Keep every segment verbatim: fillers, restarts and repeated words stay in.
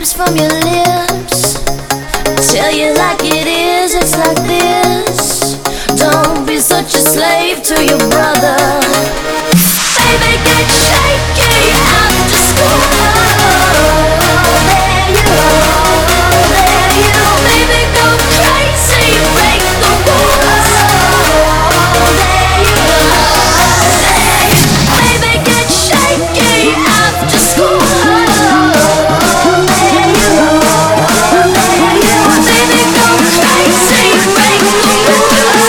drips from your lips. Tell you like it is, it's like this. Don't be such a slave to your brother. Baby, get shaky after school. There you are, there you are. Baby, go crazy, break the rules. There you are, there you are. Baby, get shaky after school. There you are, there you are. Baby, go crazy, break the rules.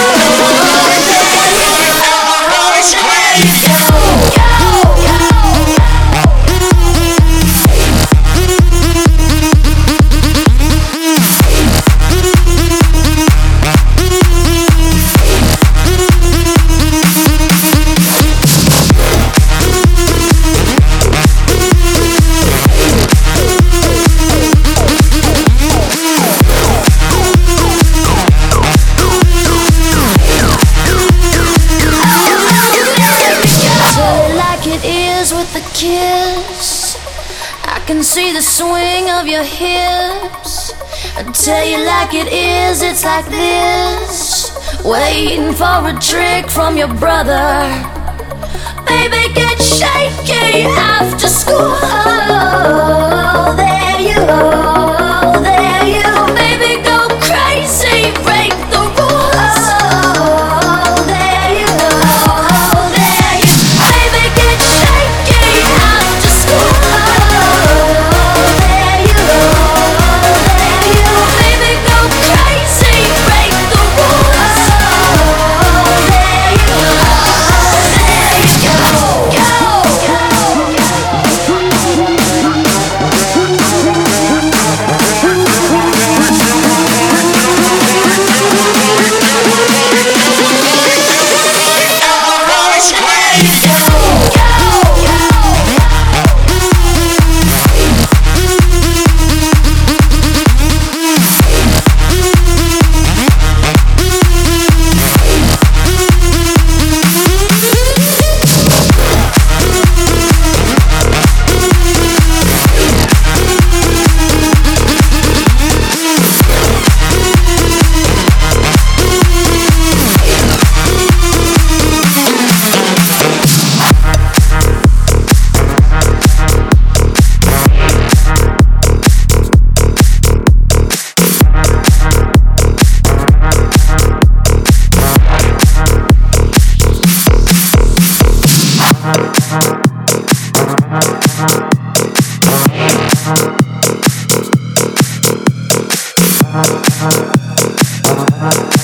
With a kiss, I can see the swing of your hips. I tell you like it is, it's like this. Waiting for a trick from your brother. Baby, get shaky after school. There you go, there you go. Baby, go crazy, break the rules. There you go, there you go. Baby, get shaky after school. There you go, there you go. Baby, go crazy, break the rules. There you go, there you go, go, Uh-huh.